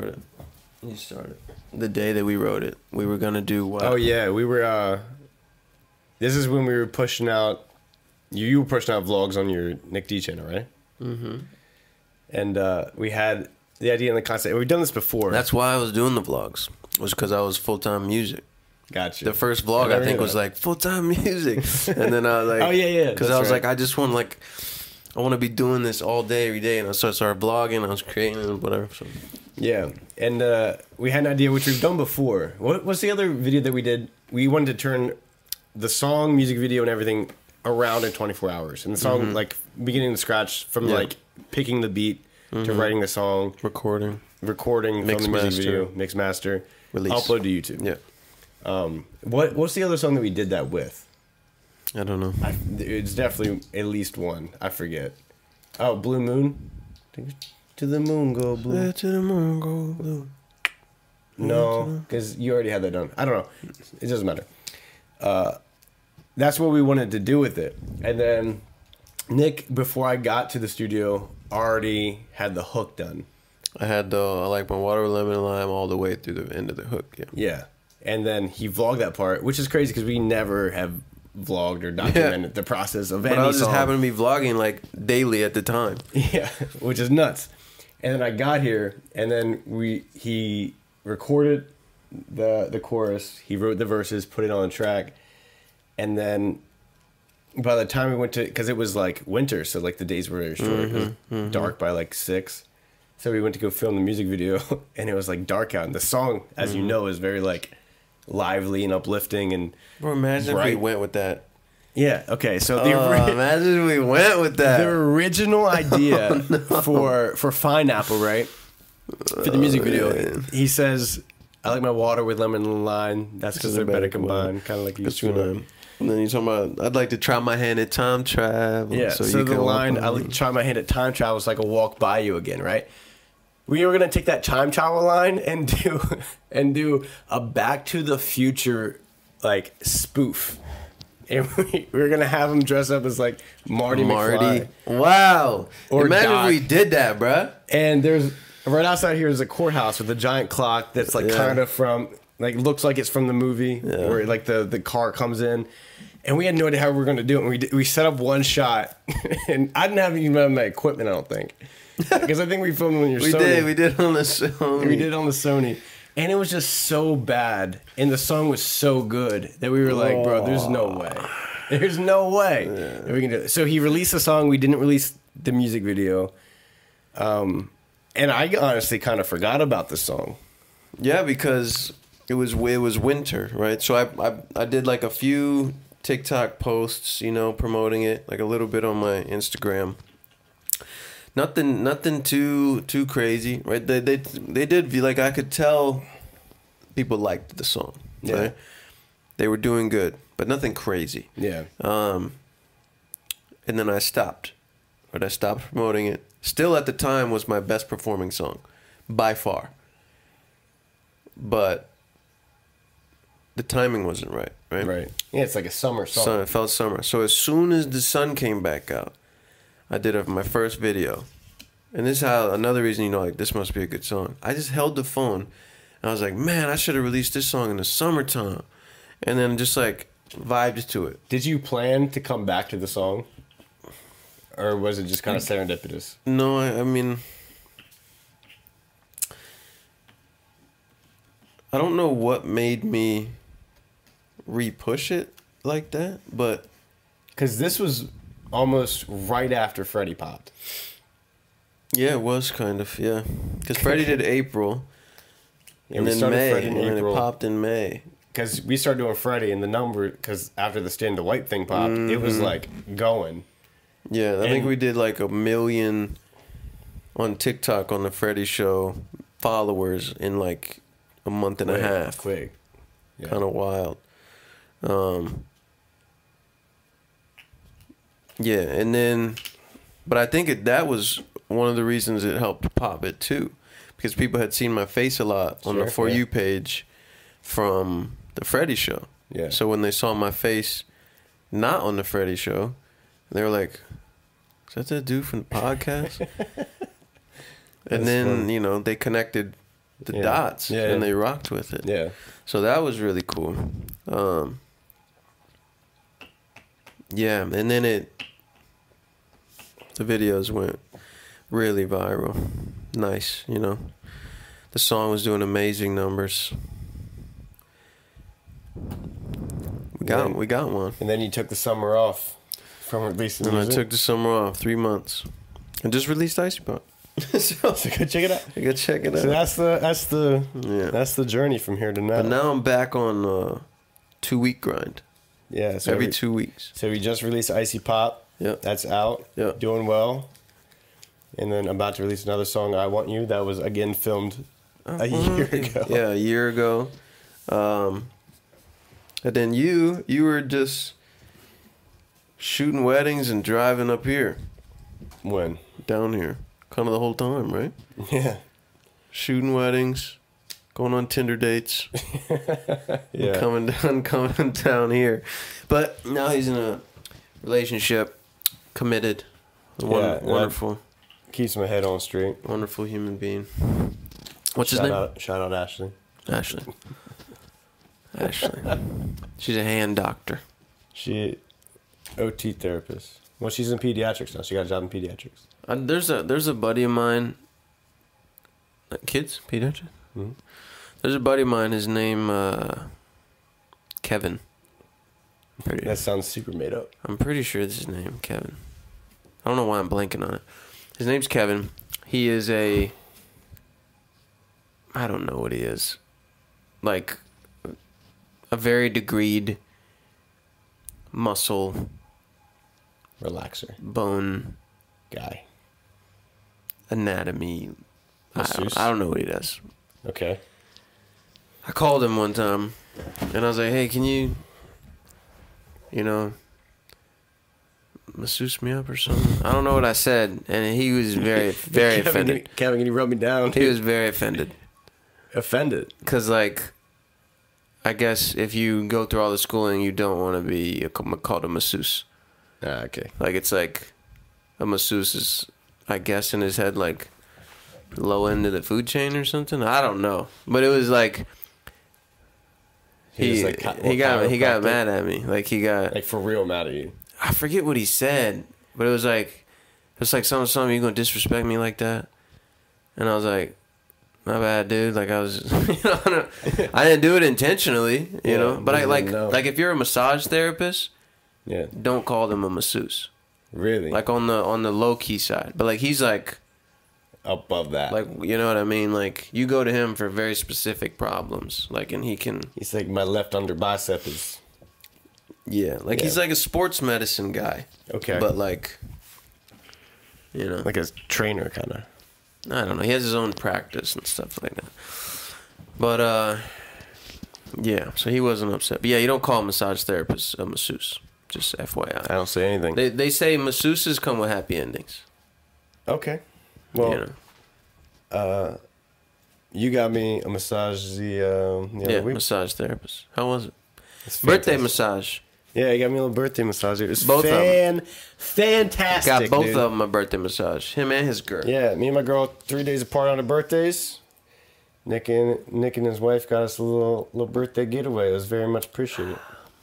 The day that we wrote it. We were gonna do what? Oh yeah, we were. This is when we were pushing out. You were pushing out vlogs on your Nick D channel, right? Mm-hmm. And we had the idea and the concept. We've done this before. That's why I was doing the vlogs. Was because I was full-time music. Gotcha. The first vlog I think was like full-time music, and then I was like, oh yeah. Because I was like, I just want, like, I want to be doing this all day, every day. And so I started vlogging. I was creating and whatever. So. Yeah, and we had an idea, which we've done before. What's the other video that we did? We wanted to turn the song, music video, and everything around in 24 hours. And the song, like, beginning to scratch, from, like, picking the beat to writing the song. Recording. From the music video, mix, master, release. Upload to YouTube. Yeah. What's the other song that we did that with? I don't know. It's definitely at least one. I forget. Oh, Blue Moon? To the moon go blue. To the moon go blue. No, because you already had that done. I don't know. It doesn't matter. That's what we wanted to do with it. And then Nick, before I got to the studio, already had the hook done. I had I like my water, lemon, and lime all the way through the end of the hook. Yeah. Yeah. And then he vlogged that part, which is crazy because we never have vlogged or documented the process of any But I was just song. happened to be vlogging like daily at the time. Yeah, which is nuts. And then I got here, and then he recorded the chorus, he wrote the verses, put it on the track, and then by the time we went to, because it was like winter, so like the days were very short, it was dark by like 6, so we went to go film the music video, and it was like dark out, and the song, as you know, is very like lively and uplifting and Bro, imagine if we bright. went with that. Yeah, okay, so Imagine if we went with that. the original idea for Fine Apple, right? For the music video, man. he says, "I like my water with lemon and lime. That's because they're better combined." Kind of like you That's what I'm- And then you're talking about, I'd like to try my hand at time travel. Yeah. So you the can line, walk "I on like to me." try my hand at time travel," is like a walk by you again, right? We were gonna take that time travel line and do a Back to the Future like spoof. And we were gonna have him dress up as like Marty McFly. Wow. Or Imagine Doc. if we did that, bruh. And there's right outside here is a courthouse with a giant clock that's like Yeah. kind of from like looks like it's from the movie where like the car comes in. And we had no idea how we were going to do it. And we set up one shot, and I didn't even have my equipment. I don't think, because I think we filmed on your Sony. We did on the Sony. We did on the Sony, and it was just so bad, and the song was so good that we were like, "Bro, there's no way, there's no way that we can do it." So he released the song. We didn't release the music video, and I honestly kind of forgot about the song. Yeah, because it was winter, right? So I did like a few TikTok posts, you know, promoting it, like a little bit on my Instagram. Nothing too crazy, right? They did like, I could tell people liked the song, right? They were doing good, but nothing crazy. Yeah. And then I stopped, right? I stopped promoting it. Still at the time was my best performing song, by far. But the timing wasn't right? Right. Yeah, it's like a summer song. So it felt summer. So as soon as the sun came back out, I did my first video. And this is how, another reason, you know, like, this must be a good song. I just held the phone, and I was like, man, I should have released this song in the summertime. And then just, like, vibed to it. Did you plan to come back to the song? Or was it just kind of serendipitous? No, I mean, I don't know what made me re-push it like that, but Because this was almost right after Freddie popped. yeah, it was kind of, yeah. Because Freddie did April, Yeah, and we then started May, Freddie in and then it April. popped in May. Because we started doing Freddie, and the number, because after the Stand the White thing popped, it was like going. Yeah, I think And- we did like 1 million on TikTok on the Freddie show followers in like a month and a half. Quick. Yeah. Kind of wild. Yeah, and then, but I think that was one of the reasons it helped pop it too, because people had seen my face a lot on the Sure, For yeah. You page from the Freddie show. Yeah. So when they saw my face not on the Freddie show, they were like, "Is that dude from the podcast?" And That's then fun. you know they connected the Yeah. dots Yeah, and yeah. they rocked with it. Yeah. So that was really cool. Yeah, and then the videos went really viral. Nice, you know. The song was doing amazing numbers. We got one. And then you took the summer off From releasing And I music. took the summer off, 3 months. And just released Icy Pop. So, So go check it out. you can check it out. So Yeah. that's the journey from here to now. But now I'm back on 2-week grind. Yeah. So Every 2 weeks. So we just released Icy Pop. Yep. That's out. Yep. Doing well. And then about to release another song, I Want You. That was again filmed a year ago. Yeah, a year ago. And then you were just shooting weddings and driving up here, When? down here, kind of the whole time, right? Yeah. Shooting weddings, going on Tinder dates, Yeah. coming down here. But now he's in a relationship, committed, Yeah, wonderful, Keeps my head on straight. wonderful human being. What's his name? Shout out Ashley. Ashley. Ashley. She's a hand doctor. She OT therapist. Well, she's in pediatrics now. She got a job in pediatrics. There's a buddy of mine. Kids, pediatrics. Mhm. There's a buddy of mine. His name Kevin. That sounds super made up. I'm pretty sure this is his name, Kevin. I don't know why I'm blanking on it. His name's Kevin. He is I don't know what he is. Like a very degreed muscle Relaxer bone guy. anatomy. Masseuse? I don't know what he does. Okay. I called him one time and I was like, hey, can you masseuse me up or something? I don't know what I said. And he was very, very offended. Kevin, can you rub me down? He was very offended. offended. Because, like, I guess if you go through all the schooling, you don't want to be called a masseuse. Ah, okay. Like, it's like a masseuse is, I guess, in his head, like, low end of the food chain or something. I don't know. But it was like, he got mad at me. Like, he got, Like, for real mad at you. I forget what he said, but it was like something, you gonna disrespect me like that? And I was like, my bad, dude. Like, I was, I didn't do it intentionally, you know. But I like if you're a massage therapist, Yeah. don't call them a masseuse. Really? Like on the low key side. But like he's like above that. like, you know what I mean? Like you go to him for very specific problems. Like, and he can, He's like, my left under bicep is... yeah. Like Yeah. he's like a sports medicine guy. Okay. But like, you know, like a trainer, kind of. I don't know. He has his own practice and stuff like that. But yeah. So he wasn't upset. But yeah, you don't call a massage therapist a masseuse. Just FYI. I don't say anything. They say masseuses come with happy endings. Okay. Well, You know. you got me a massage the other week. Massage therapist. How was it? It's Birthday fantastic. massage. Yeah, you got me a little birthday massage. It was Both of 'em. fantastic. Got both dude. of them a birthday massage. Him and his girl. Yeah, me and my girl 3 days apart on our birthdays. Nick and his wife got us a little birthday getaway. It was very much appreciated.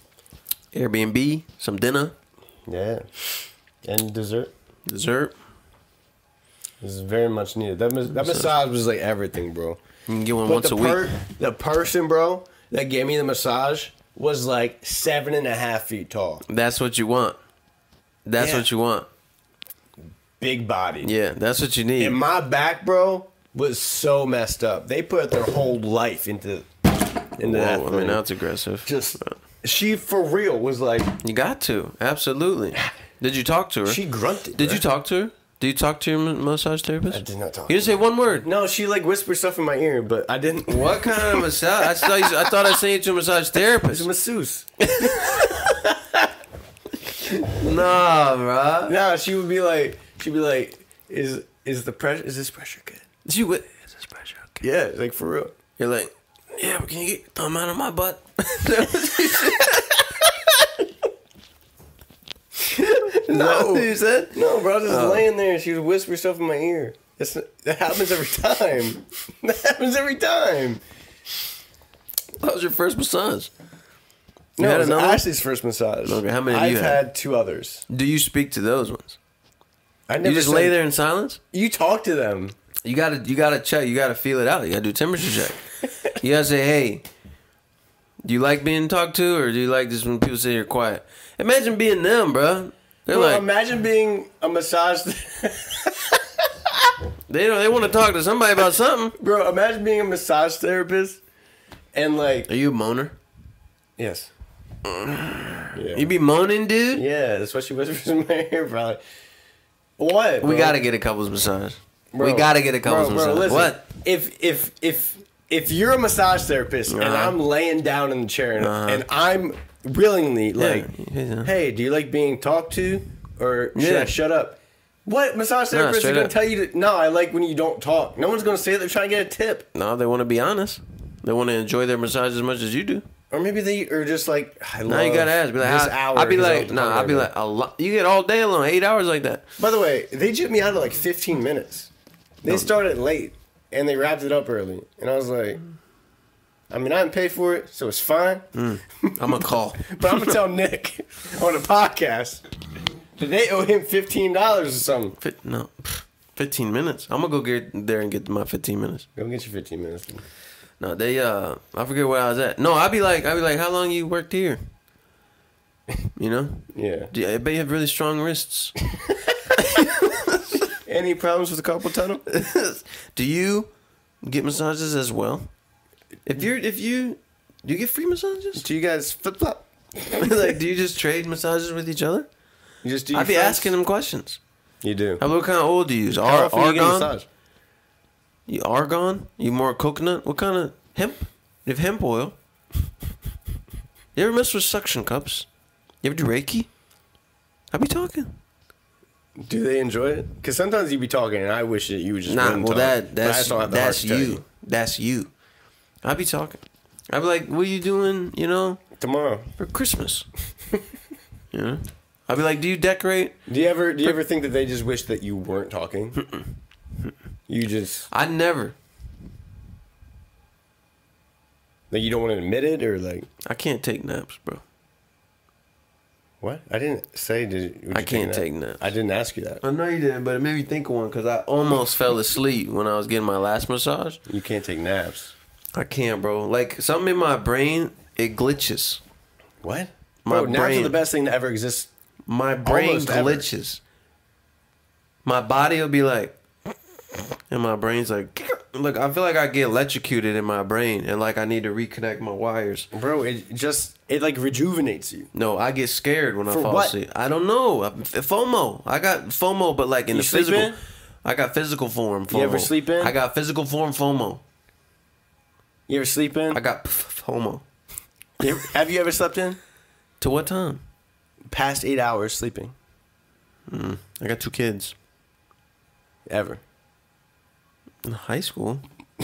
Airbnb, some dinner, Yeah, and dessert. dessert. This is very much needed. That massage was like everything, bro. You can get one But once a week. The person, bro, that gave me the massage was like 7.5 feet tall. That's what you want. That's Yeah. what you want. Big body. Yeah, that's what you need. And my back, bro, was so messed up. They put their whole life into that Whoa, I thing. mean, that's aggressive. Just, she for real was like, You got to. Absolutely. Did you talk to her? she grunted. Did bro. you talk to her? Did you talk to your massage therapist? I did not talk You didn't say one word. No, she like whispered stuff in my ear, but I didn't. What kind of massage? I thought I sent you to a massage It's therapist. a masseuse. Nah, bro. No, she'd be like, is this pressure good? Is this pressure okay? Yeah, like for real. You're like, yeah, but can you get your thumb out of my butt? Is that what you said? No, bro, I was just laying there and she would whisper stuff in my ear. That happens every time. That happens every time. That was your first massage. You No, had it was another one? Ashley's first massage. Okay, how many have I've you had? had 2 others. Do you speak to those ones? I You never just said- lay there in silence? You talk to them. You gotta check. You gotta feel it out. You gotta do a temperature check. You gotta say, hey, do you like being talked to, or do you like just when people say you're quiet? Imagine being them, bro. They're Bro, like, imagine being a massage. they want to talk to somebody about something. Bro, imagine being a massage therapist and like. Are you a moaner? Yes. You be moaning, dude? Yeah, that's what she whispers in my ear, probably. What? We bro? gotta get a couples massage. Bro, we gotta get a couples bro, massage. listen, What? If you're a massage therapist and I'm laying down in the chair and I'm willingly like, yeah. hey, do you like being talked to, or should Yeah. I shut up? What massage therapist is straight gonna up. tell you to? No, I like when you don't talk. No one's gonna say they're trying to get a tip, No, they want to be honest. They want to enjoy their massage as much as you do. or maybe they are just like, I love Now you gotta ask. Be like, this hour. I'd be 'cause I like, don't nah. talk I'd be right like, a lot. You get all day long, 8 hours like that. now. By the way, they gypped me out of like 15 minutes. They started late and they wrapped it up early, and I was like, I mean, I didn't pay for it, so it's fine. I'm gonna call. But I'm gonna tell Nick on a podcast that they owe him $15 or something. No, 15 minutes. I'm gonna go get there and get my 15 minutes. Go get your 15 minutes. Then. No, they I forget where I was at. No, I'd be like, how long you worked here? You know? Yeah. I bet you have really strong wrists. Any problems with the carpal tunnel? Do you get massages as well? Do you get free massages? Do you guys flip flop? Like, do you just trade massages with each other? You just do. I'd be asking them questions. You do. What kind of oil do you use? How often do you get a Argon? massage? You argon? You more coconut? What kind of hemp? You have hemp oil. You ever mess with suction cups? You ever do Reiki? I be talking. Do they enjoy it? Because sometimes you be talking, and I wish that you would just. Nah, wouldn't well talk. But I that's just don't have the heart that's to tell you. That's you. I be talking. I be like, what are you doing? You know, Tomorrow. for Christmas. You know. I be like, do you decorate? Do you ever think that they just wish that you weren't talking? You just I never. like you don't want to admit it, or like I can't take naps, bro. what? I didn't say. I can't take naps. I didn't ask you that. I know you didn't, but it made me think of one because I almost fell asleep when I was getting my last massage. You can't take naps. I can't, bro. Like something in my brain, it glitches. What? My Bro, naps are brain- the best thing to ever exist. My brain Almost ever. glitches. My body will be like, and my brain's like, look, I feel like I get electrocuted in my brain, and like I need to reconnect my wires. Bro, it like rejuvenates you. No, I get scared when I For fall what? asleep. I don't know. FOMO. I got FOMO, but like in You the sleep physical. in? I got physical form FOMO. You ever sleep in? I got physical form FOMO. You ever sleep in? I got FOMO. Have you ever slept in? To what time? Past 8 hours sleeping. I got 2 kids. Ever. In high school.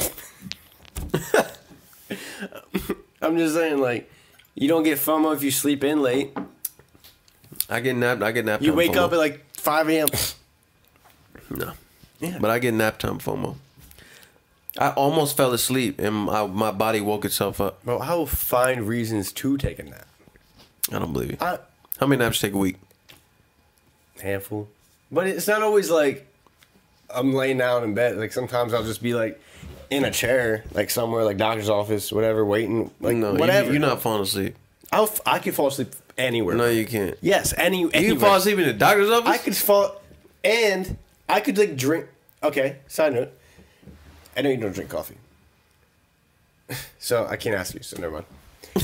I'm just saying, like, you don't get FOMO if you sleep in late. I get nap You time wake FOMO. up at like 5 a.m. No. Yeah. But I get nap time FOMO. I almost fell asleep and my body woke itself up. Bro, I will find reasons to take a nap. I don't believe you. I, How many naps take a week? handful. But it's not always like I'm laying down in bed. Like sometimes I'll just be like in a chair, like somewhere, like doctor's office, whatever, waiting. Like No, whatever. you're not falling asleep. I can fall asleep anywhere. No, you can't. Yes, You anywhere. can fall asleep in the doctor's office? I could fall, and I could like drink. Okay, side note. I know you don't drink coffee, so I can't ask you. So never mind.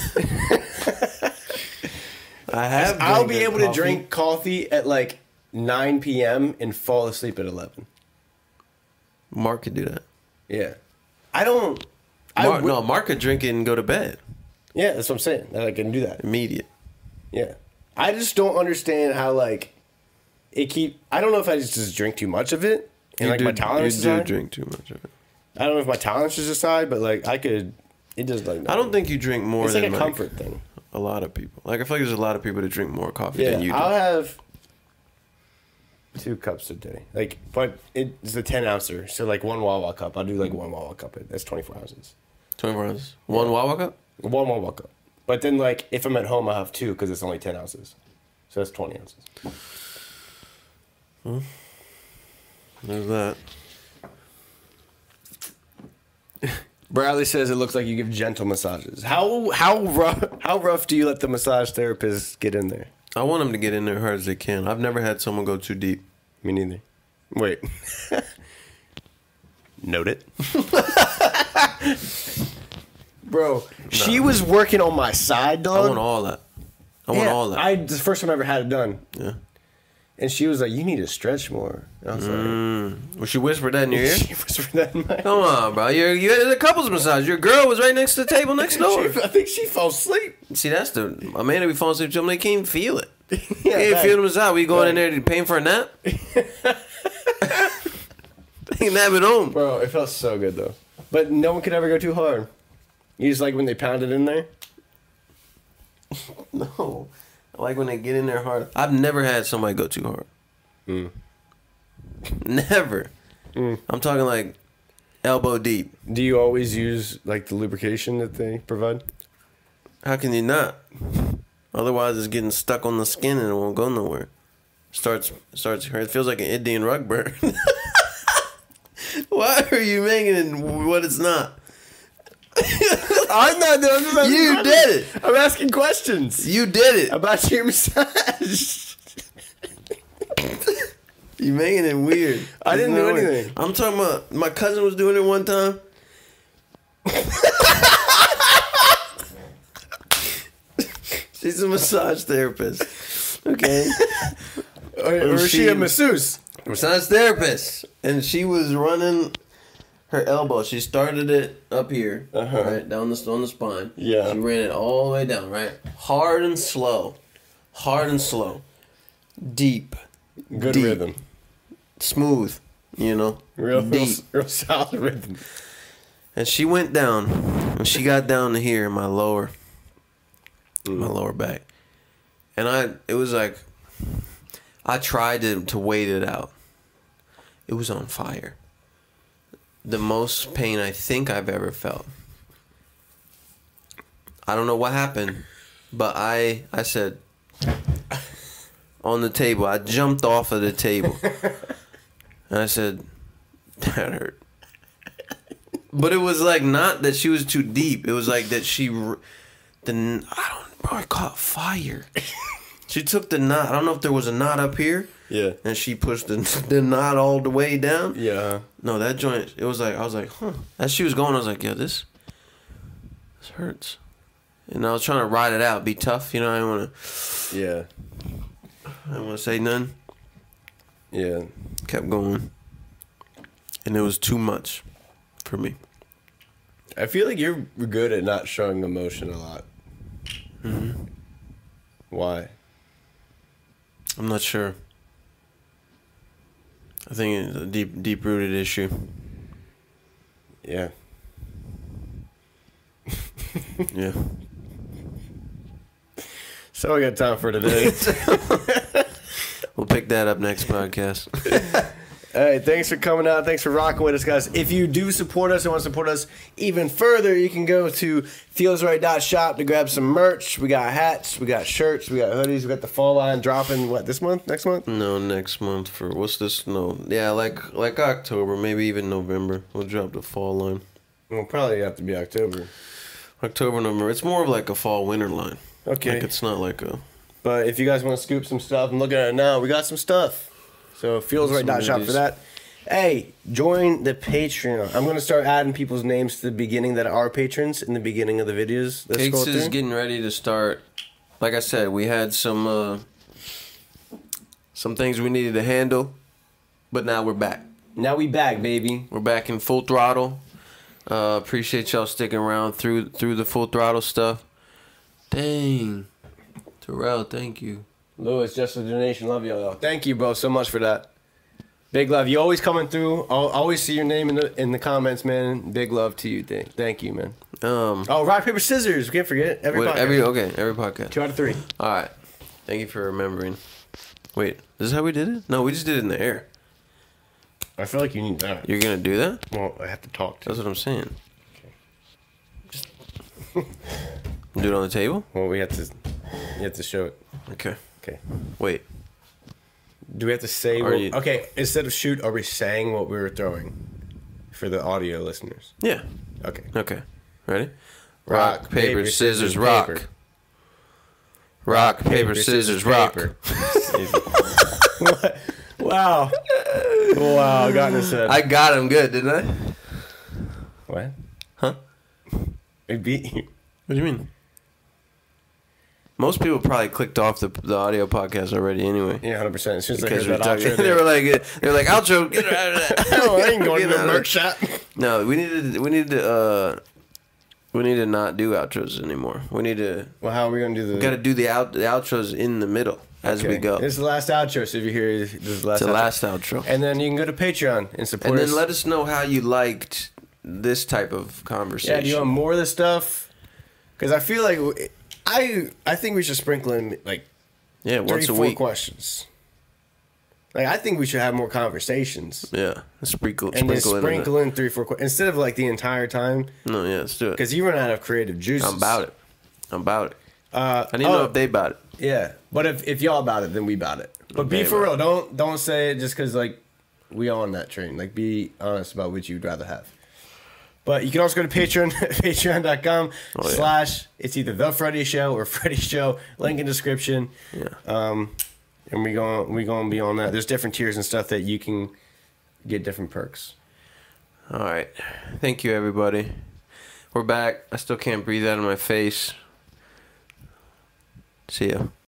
I have. I'll be drank able to coffee. drink coffee at like 9 p.m. and fall asleep at 11. Mark could do that. Yeah, I don't. Mark could drink it and go to bed. Yeah, that's what I'm saying. That I can do that. Immediate. Yeah, I just don't understand how like it keep. I don't know if I just drink too much of it and like my tolerance is You do high. drink too much of it. I don't know if my tolerance is aside, but like I could. It does like. I don't think you drink more It's than like a comfort thing. a lot of people. Like I feel like there's a lot of people that drink more coffee Yeah, than you do. I'll have 2 cups a day. Like, but it's a 10 ouncer. So like 1 Wawa cup. I'll do like 1 Wawa cup. That's 24 ounces. 24 ounces. One Wawa cup? 1 Wawa cup. But then like if I'm at home, I'll have 2 because it's only 10 ounces. So that's 20 ounces. There's that. Bradley says it looks like you give gentle massages. How rough do you let the massage therapist get in there? I want them to get in there hard as they can. I've never had someone go too deep. Me neither. Wait. Note it. Bro, she was working on my side, dog. I want all that. I want all that. It's the first time I ever had it done. Yeah. And she was like, "You need to stretch more." And I was Well, she whispered that in your ear? like, she whispered that in my ear. Come on, bro. You had a couples massage. Your girl was right next to the table next door. I think she fell asleep. See, that's the... A man that be falling asleep to them, they can't even feel it. Yeah, You can't right. feel the massage. We going in there to paying for a nap? They can nap at home. Bro, it felt so good though. But no one could ever go too hard. You just like when they pound it in there? No. I like when they get in there hard. I've never had somebody go too hard. Never. I'm talking like elbow deep. Do you always use like the lubrication that they provide? How can you not? Otherwise, it's getting stuck on the skin and it won't go nowhere. Starts hurt. It feels like an Indian rug burn. Why are you making it what it's not? I'm not doing this. You did it. I'm asking questions You did it. about your massage. You making it weird. I didn't There's do no way. anything. I'm talking about my cousin was doing it one time. She's a massage therapist. Okay. Or is she a she- masseuse? Massage therapist. And she was running her elbow. She started it up here, right, down on the spine. Yeah. She ran it all the way down, right? Hard and slow. Hard and slow. Deep. Good Deep. rhythm. Smooth. You know? Real deep. solid rhythm. And she went down, and she got down to here in my lower back. And it was like, I tried to wait it out. It was on fire. The most pain I think I've ever felt. I don't know what happened, but I said, on the table, I jumped off of the table. And I said, that hurt. But it was like not that she was too deep. It was like that I caught fire. She took the knot. I don't know if there was a knot up here. Yeah. And she pushed the knot all the way down. Yeah. No, that joint, it was like, I was like, huh. As she was going, I was like, yeah, this hurts. And I was trying to ride it out, be tough. You know, I didn't want to say nothing. Yeah. Kept going. And it was too much for me. I feel like you're good at not showing emotion a lot. Mm-hmm. Why? I'm not sure. I think it's a deep-rooted issue. Yeah. Yeah. So we got time for today. We'll pick that up next podcast. Hey, thanks for coming out. Thanks for rocking with us, guys. If you do support us and want to support us even further, you can go to feelsright.shop to grab some merch. We got hats, we got shirts, we got hoodies, we got the fall line dropping, this month? Next month? No, next month for, what's this? No. Yeah, like October, maybe even November. We'll drop the fall line. Well, probably have to be October. October, November. It's more of like a fall-winter line. Okay. Like it's not like a... But if you guys want to scoop some stuff and look at it now, we got some stuff. So feelsright.shop for that. Hey, join the Patreon. I'm going to start adding people's names to the beginning that are patrons in the beginning of the videos. Let's Cakes go is through. getting ready to start. Like I said, we had some things we needed to handle, but now we're back. Now we back, baby. We're back in full throttle. Appreciate y'all sticking around through the full throttle stuff. Dang. Terrell, thank you. Lewis, just a donation. Love y'all. Thank you, bro, so much for that. Big love. You always coming through. I'll always see your name in the comments, man. Big love to you. Thank you, man. Oh, rock, paper, scissors. We can't forget. Every podcast. Every podcast. 2 out of 3. All right. Thank you for remembering. Wait, this is how we did it? No, we just did it in the air. I feel like you need that. You're going to do that? Well, I have to talk to That's what I'm saying. Do it on the table? Well, you have to show it. Okay. Okay. Wait. Do we have to say? Are you- Okay, instead of shoot, are we saying what we were throwing for the audio listeners? Yeah. Okay. Okay. Ready? Rock, paper, scissors, rock. paper. Rock, paper, scissors, rock. paper. What? Wow. Wow, got in his head. I got him good, didn't I? What? Huh? It beat you. What do you mean? Most people probably clicked off the audio podcast already anyway. Yeah, 100%. As soon as I Because heard we're that talking, outro, they were like, outro, get her out of that. oh, I ain't going to Get the out of merch shop. No, we need to not do outros anymore. We need to. Well, how are we going to do the... We got to do the outros in the middle as we go. This is the last outro, so if you hear this is the last It's the outro. last outro. And then you can go to Patreon and support And us. then let us know how you liked this type of conversation. Yeah, do you want more of this stuff? Because I feel like... I think we should sprinkle in, like, Yeah, 3, once a 4 week. questions. Like, I think we should have more conversations. Yeah, sprinkle And then in. sprinkle in 3, 4 questions. Instead of, like, the entire time. No, yeah, let's do it. Because you run out of creative juices. I'm about it. I need to oh, know if they about it. Yeah, but if y'all about it, then we about it. But be Okay, for bro. real. Don't say it just because like we on that train. Like be honest about what you'd rather have. But you can also go to Patreon, patreon.com yeah. / it's either The Freddy Show or Freddy Show. Link in description. Yeah. And we gonna be on that. There's different tiers and stuff that you can get different perks. All right. Thank you, everybody. We're back. I still can't breathe out of my face. See ya.